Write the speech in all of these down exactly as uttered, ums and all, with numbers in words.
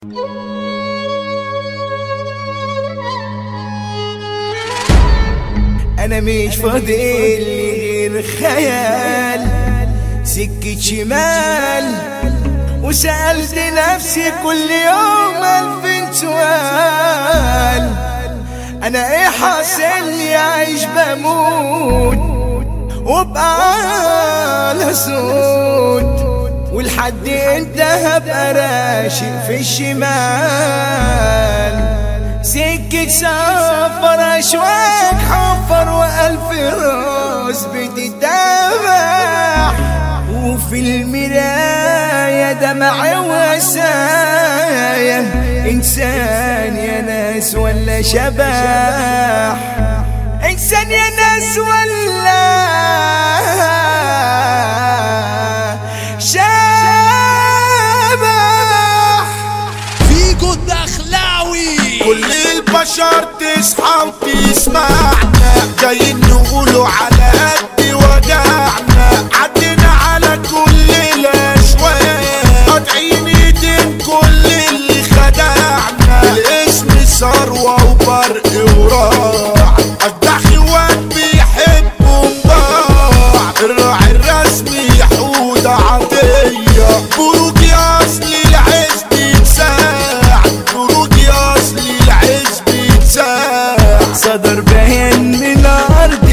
انا مش فاضل غير خيال سكة شمال، وسألت نفسي كل يوم ألفين سؤال. أنا إيه حاصل لي عايش بموت وبقى على صوت، ولحد انت هبقى راشق في الشمال. سكة سفر أشواك حفر وألف راس بتتابع، وفي المراية دمع وسايا. إنسان يا ناس ولا شبح؟ إنسان يا ناس ولا شبح؟ فيجو الدخلاوي. كل البشر تصحى وتسمعنا، جايين نقولوا على قد وجعنا. عدينا على كل الاشواق، قاطعين ايدين كل اللي خدعنا. الاسم ثروة وبرق وراع، اجدع خوات بيحبوا بعض. الراعي الرسمي حودة عطية، بروجي اصلي العز بيتساع. بروجي اصلي العز بيتساع. صدر بيان من ارض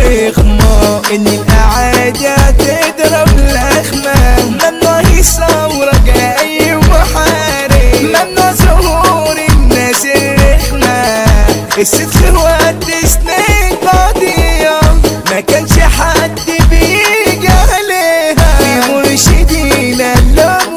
الفخمة ان الاعادة تضرب لخمة. ممنوع يصورك اي محارب، ممنوع ظهور الناس الرخمة. الست خوات سنين قضية ما كانش حد بيجي عليها. في مرشدين اللوم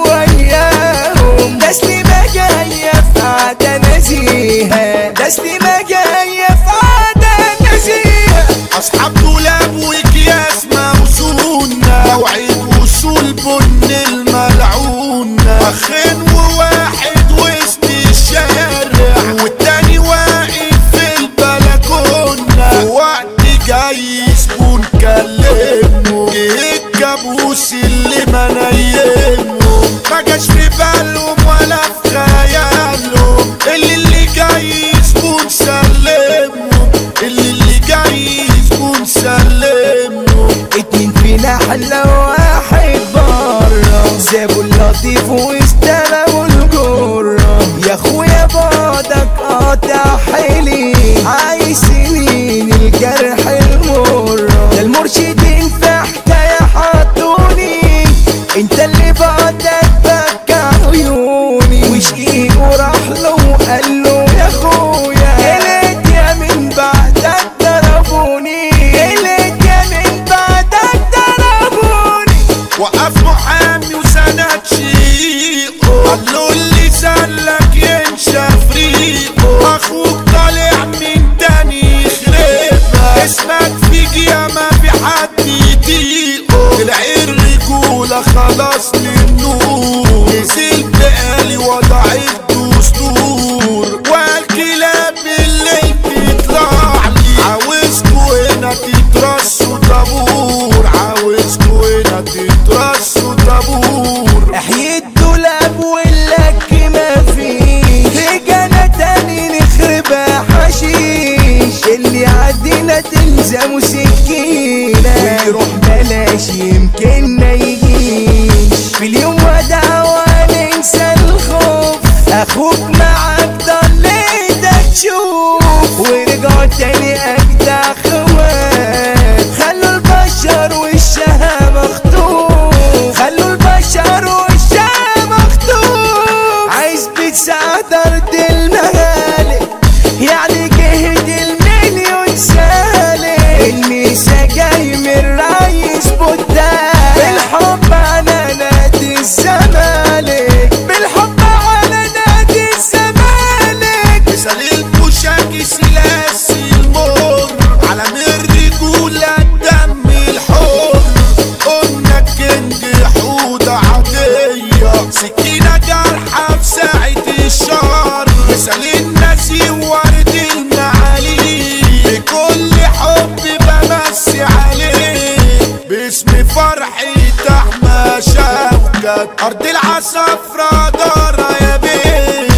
وياهم، تسليمة جاية في عادة نزيهة. تسليمة جاية في عادة نزيهة. اصحاب دولاب واكياس موزونة، موعد وصول بن الملعونة. اخين وواحد وسط الشارع، والتاني واقف في البلكونة. وقت جاي زبون كلمه، جه الكابوس اللي ما نيمه. ما جاش في بالهم ولا في خيالهم، اللي اللي جاي زبون سلمه. اللي اللي جاي زبون سلمه. اتنين في نحلة وواحد برا، سابوا اللطيف واستلموا الجرة. يا اخويا بعدك قاطع حيلي، عايز سنين الجرح المرة. ده المرشدين في حكاية حطوني، انت اللي بعدك بكى عيوني. وشقيقه راح له وقال له يا اخويا قلت يا من بعدك ضربوني. قلت يا من بعدك ضربوني. وقف محامي وسند شيقه، قال له اللي سلك ينشف ريقه. اخوك طالع من تاني يخربها، اسمك فيك يا ما في حد يطيقه. العير رجولة خلاص للنور، نزل بقالي وضع الدستور. والكلاب اللي بتطلع لي، عاوزكوا هنا تترصوا طابور. عاوزكوا هنا تترصوا طابور. احيي الدولاب واللك ما فيش، رجعنا تاني نخربها حشيش. اللي عدينا تلزمه سكينة، ويروح بلاش يمكن ما يجيش. في اليوم ودع وننسى الخوف، اخوك معاك ضليتك تشوف. ورجعوا تاني اجدع خوات، خلوا البشر وشها مخطوف. خلوا البشر وشها مخطوف. عايز بتساعد ارض المهالك، يعني جهد المليون سالك. الميسا جاي من رئيس بوتان، بالحب على نادي الزمالك. بالحب على نادي الزمالك. مثال البوشاكي سلاسي المر، على الرجولة الدم الحر. قلنا الكنج حودة عادية، سكينة جرحة في ساعة الشر. مثال الناسي ورد المعالي، بكل حب بمسي عليه. باسم فرحي تحمى شوكت، أرض العصافرة دارة يا بيه.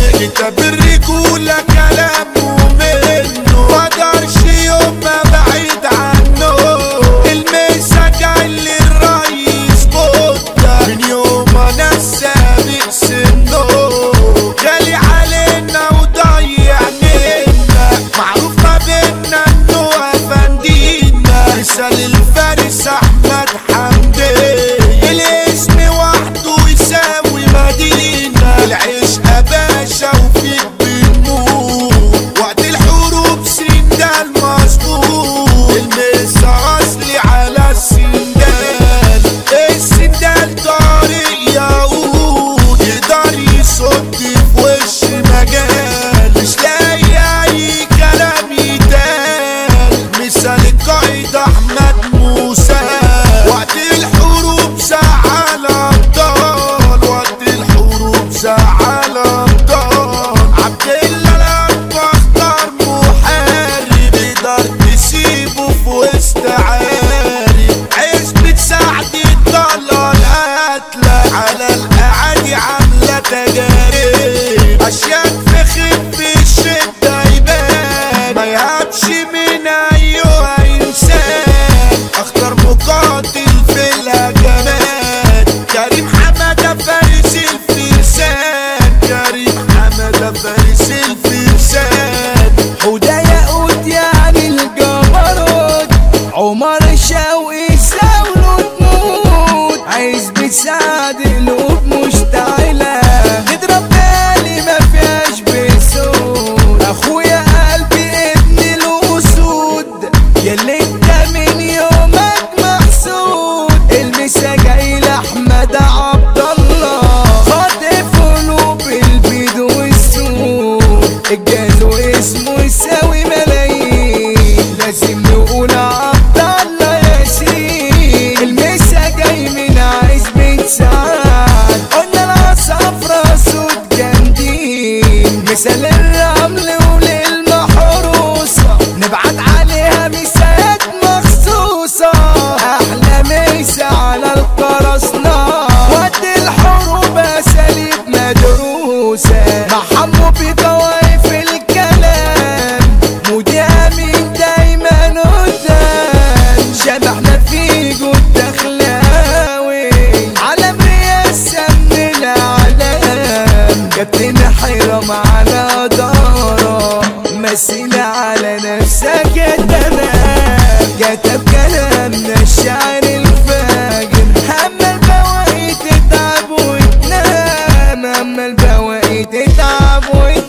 مثال الرمل وللمحروسة نبعت عليها مسات مخصوصة. احلى مسا على القرصنة وقت الحروب اساليب مدروسة. محمو بقوايف الكلام مودي امين دايما قدام. شبحنا في جود دخلاوي علم رياسة من الاعلام. كابتن حيرم على دارة مثل على نفسك يا تمام. كتب كلامنا الشعر الفاجر اما البواقي تتعب وتنام. اما البواقي تتعب وتنام.